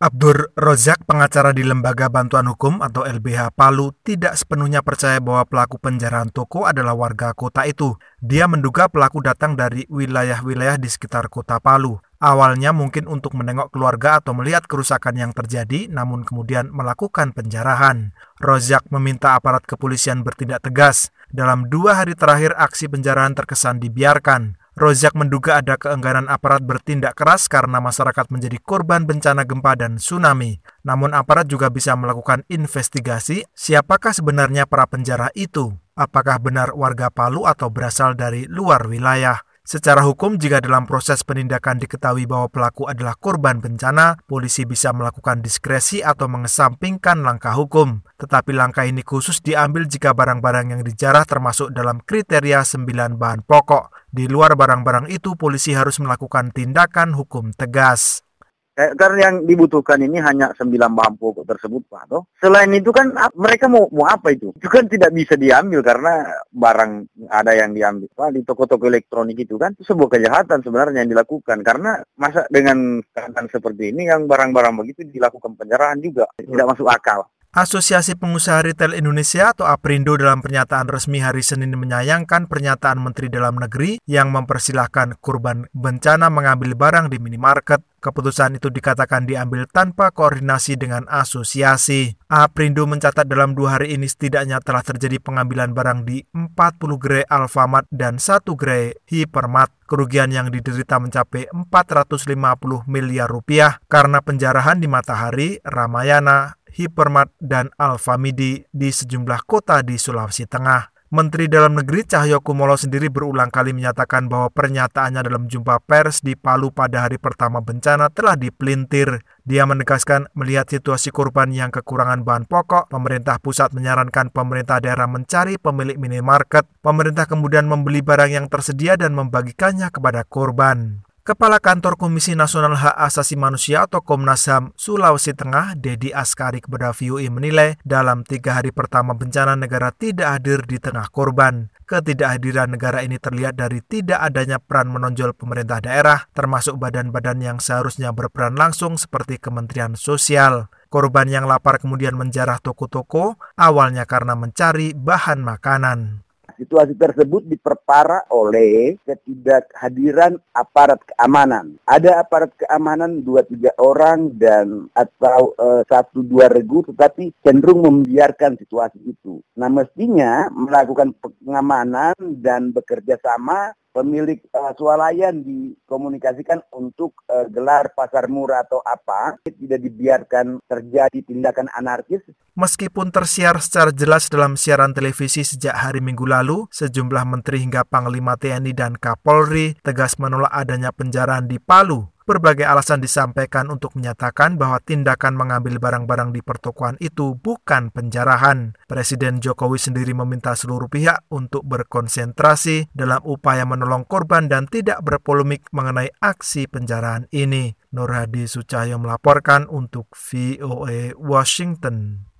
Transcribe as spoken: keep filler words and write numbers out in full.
Abdur Rozak, pengacara di Lembaga Bantuan Hukum atau L B H Palu, tidak sepenuhnya percaya bahwa pelaku penjarahan toko adalah warga kota itu. Dia menduga pelaku datang dari wilayah-wilayah di sekitar kota Palu. Awalnya mungkin untuk menengok keluarga atau melihat kerusakan yang terjadi, namun kemudian melakukan penjarahan. Rozak meminta aparat kepolisian bertindak tegas. Dalam dua hari terakhir, aksi penjarahan terkesan dibiarkan. Rozak menduga ada keengganan aparat bertindak keras karena masyarakat menjadi korban bencana gempa dan tsunami. Namun aparat juga bisa melakukan investigasi siapakah sebenarnya para penjara itu. Apakah benar warga Palu atau berasal dari luar wilayah? Secara hukum, jika dalam proses penindakan diketahui bahwa pelaku adalah korban bencana, polisi bisa melakukan diskresi atau mengesampingkan langkah hukum. Tetapi langkah ini khusus diambil jika barang-barang yang dijarah termasuk dalam kriteria sembilan bahan pokok. Di luar barang-barang itu, polisi harus melakukan tindakan hukum tegas. Karena yang dibutuhkan ini hanya sembilan bahan pokok tersebut, Pak. Toh. Selain itu kan mereka mau mau apa itu? Itu kan tidak bisa diambil karena barang ada yang diambil. Pak, di toko-toko elektronik itu kan itu sebuah kejahatan sebenarnya yang dilakukan. Karena masa dengan keadaan seperti ini yang barang-barang begitu dilakukan penjarahan juga tidak masuk akal. Asosiasi Pengusaha Retail Indonesia atau APRindo dalam pernyataan resmi hari Senin menyayangkan pernyataan Menteri Dalam Negeri yang mempersilahkan korban bencana mengambil barang di minimarket. Keputusan itu dikatakan diambil tanpa koordinasi dengan asosiasi. APRindo mencatat dalam dua hari ini setidaknya telah terjadi pengambilan barang di empat puluh gerai Alfamart dan satu gerai Hypermart. Kerugian yang diderita mencapai empat ratus lima puluh miliar rupiah karena penjarahan di Matahari, Ramayana, Hypermart, dan Alfamidi di sejumlah kota di Sulawesi Tengah. Menteri Dalam Negeri Cahyokumolo sendiri berulang kali menyatakan bahwa pernyataannya dalam jumpa pers di Palu pada hari pertama bencana telah dipelintir. Dia menegaskan melihat situasi korban yang kekurangan bahan pokok, pemerintah pusat menyarankan pemerintah daerah mencari pemilik minimarket. Pemerintah kemudian membeli barang yang tersedia dan membagikannya kepada korban. Kepala Kantor Komisi Nasional Hak Asasi Manusia atau Komnas H A M Sulawesi Tengah, Dedi Askari kepada V O I menilai dalam tiga hari pertama bencana negara tidak hadir di tengah korban. Ketidakhadiran negara ini terlihat dari tidak adanya peran menonjol pemerintah daerah, termasuk badan-badan yang seharusnya berperan langsung seperti Kementerian Sosial. Korban yang lapar kemudian menjarah toko-toko, awalnya karena mencari bahan makanan. Situasi tersebut diperparah oleh ketidakhadiran aparat keamanan. Ada aparat keamanan dua tiga orang dan atau e, satu dua regu, tetapi cenderung membiarkan situasi itu. Nah, mestinya melakukan pengamanan dan bekerja sama. Pemilik uh, swalayan dikomunikasikan untuk uh, gelar pasar murah atau apa, tidak dibiarkan terjadi tindakan anarkis. Meskipun tersiar secara jelas dalam siaran televisi sejak hari Minggu lalu, sejumlah menteri hingga Panglima T N I dan Kapolri tegas menolak adanya penjarahan di Palu. Berbagai alasan disampaikan untuk menyatakan bahwa tindakan mengambil barang-barang di pertokoan itu bukan penjarahan. Presiden Jokowi sendiri meminta seluruh pihak untuk berkonsentrasi dalam upaya menolong korban dan tidak berpolemik mengenai aksi penjarahan ini. Nur Hadi Sucahyo melaporkan untuk V O A Washington.